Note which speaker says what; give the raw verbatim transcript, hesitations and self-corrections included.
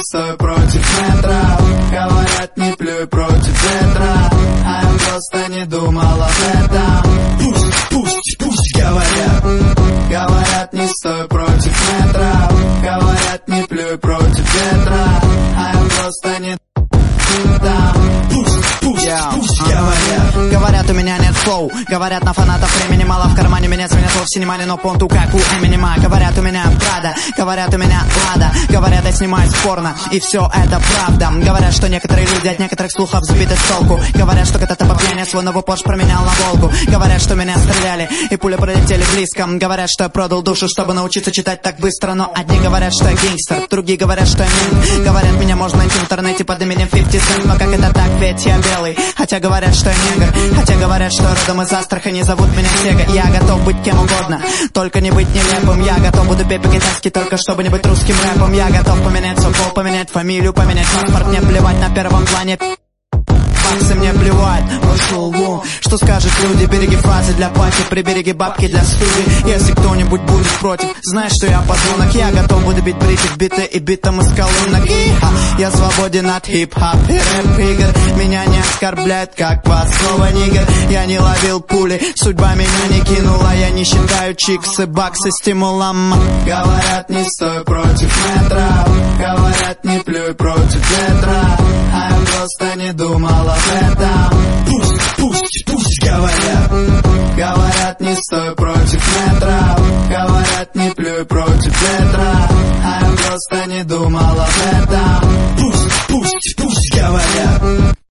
Speaker 1: стой против метров. Говорят, не плюй против ветра, а я просто не думал об этом. Пусть, пусть, пусть говорят. Говорят, не стой против метров. Говорят, не плюй против ветра, а я просто не там. Пусть, пусть, yeah. пусть говорят.
Speaker 2: Говорят, у меня нет флоу. Говорят, на фанатов времени мало. В кармане меня сменят вовсе не мани, но понту как у Эминема. Говорят, у меня Прада. Говорят, у меня Лада. Говорят, я снимаюсь порно, и все это правда. Говорят, что некоторые люди от некоторых слухов сбиты с толку. Говорят, что когда-то по пьяни свой новый Порш променял на Волгу. Говорят, что меня стреляли, и пули пролетели близко. Говорят, что я продал душу, чтобы научиться читать так быстро. Но одни говорят, что я гангстер, другие говорят, что я мент. Говорят, меня можно найти в интернете под именем пятьдесят Cent. Но как это так, ведь я белый. Хотя говорят, что я негр. Хотя говорят, что родом из Астрахани, зовут меня Сега. Я готов быть кем угодно, только не быть нелепым. Я готов буду петь по-китайски, только чтобы не быть русским рэпом. Я готов поменять свой пол, поменять фамилию, поменять паспорт. Мне плевать на первом плане. Баксы мне плевать, пошел вон. Что скажут люди, береги фразы для пати, прибереги бабки для студии. Если кто-нибудь будет против, знаешь, что я подонок. Я готов буду бить брики в биты и битом из колонок. И-ха, я свободен от хип-хоп и рэп-игр. Меня не оскорбляют, как вас снова нигер. Я не ловил пули, судьба меня не кинула. Я не считаю чиксы, баксы стимулом.
Speaker 1: Говорят, не стой против метров. Говорят, не плюй против ветра, а я просто не думал об этом. Пусть, пусть, пусть говорят. Говорят, не стой против метров. Говорят, не плюй против ветра, а я просто не думал об этом.